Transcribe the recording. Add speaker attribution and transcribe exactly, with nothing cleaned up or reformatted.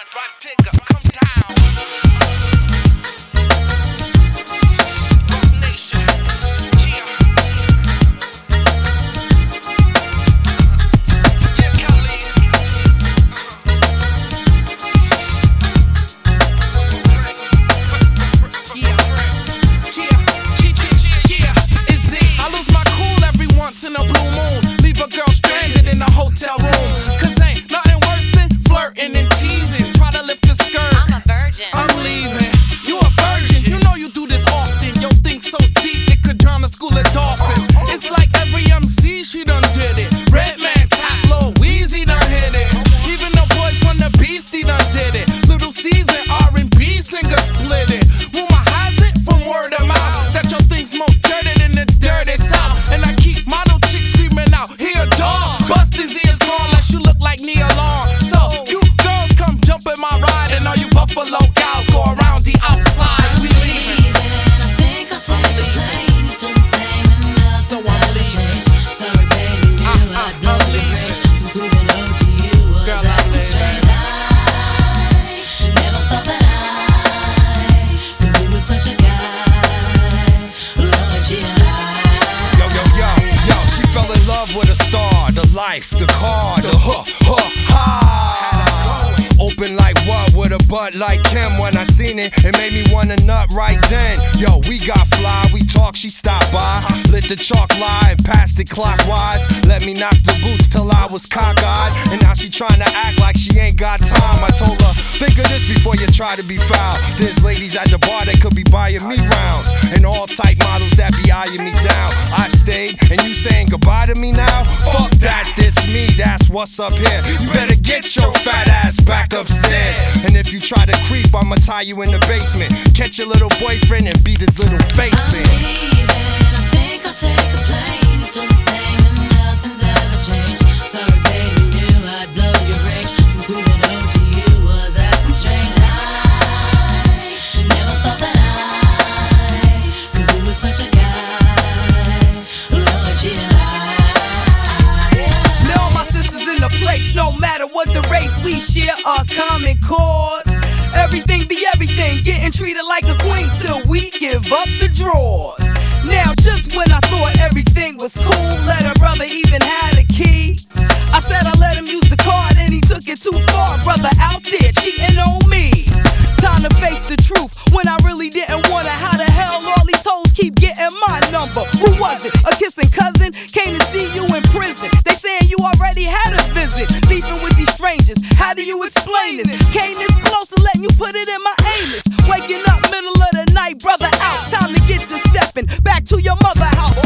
Speaker 1: The car, the huh, huh, ha. Open like what with a butt like Kim. When I seen it, it made me wanna nut right then. Yo, we got fly, we talk, she stopped by. Lit the chalk lie and passed it clockwise. Let me knock the boots till I was cockeyed. And now she tryna act like she ain't got time. I told her, think of this before you try to be foul. There's ladies at the bar that could be buying me rounds, and all type models that be eyeing me down. I stayed, and you saying goodbye to me now? Fuck that, this me, that's what's up here. You better get your fat ass back upstairs. And if you try to creep, I'ma tie you in the basement. Catch your little boyfriend and beat his little face in.
Speaker 2: I'm leaving, I think I'll take a plane. Still the same and nothing's ever changed. Sorry baby, knew I'd blow your range. Since we've been on to you was acting strange. I never thought that I could be with such a guy. Lord, you lie.
Speaker 3: Now my sisters in the place, no matter what the race, we share a common cause. Everything be everything, getting treated like a queen till we give up the drawers. Now just when I thought everything was cool, let a brother even had a key. I said I let him use the card and he took it too far. Brother out there cheating on me. Time to face the truth when I really didn't want it. How the hell all these hoes keep getting my number? Who was it? A kissing cousin? Came to see you in prison. They saying you already had a visit. Beefing with these strangers, how do you explain this? Came this close to letting you put it in my anus. Waking up middle of the night, brother out. Time to get to stepping back to your mother house.